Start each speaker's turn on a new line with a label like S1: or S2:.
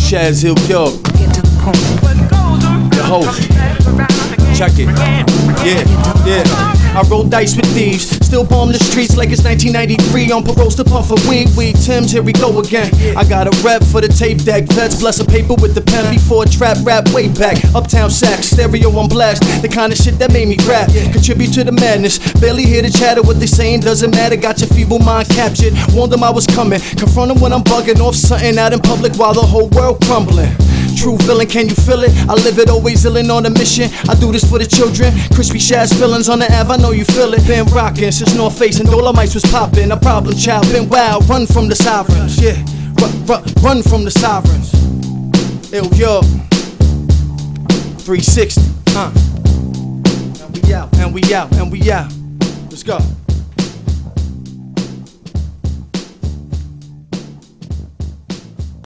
S1: Shaz Hill, yo.
S2: Get to the point.
S1: The host. Check it. Yeah. I roll dice with thieves, still bomb the streets like it's 1993. On parole to puff a weed. Tim's, here we go again. I got a rep for the tape deck. Vets bless a paper with the pen before trap rap way back. Uptown sax, stereo on blast. The kind of shit that made me rap. Contribute to the madness. Barely hear the chatter. What they saying doesn't matter. Got your feeble mind captured. Warned them I was coming. Confront them when I'm bugging off something out in public while the whole world crumbling. True villain, can you feel it? I live it, always illin' on a mission. I do this for the children. Crispy Shaz feelings on the Ave, I know you feel it. Been rockin' since North Face and Dolomites was poppin'. A problem child, been wild, run from the sirens. Yeah, run from the sirens. Ill yo, 360, And we out, and we out, and we out. Let's go.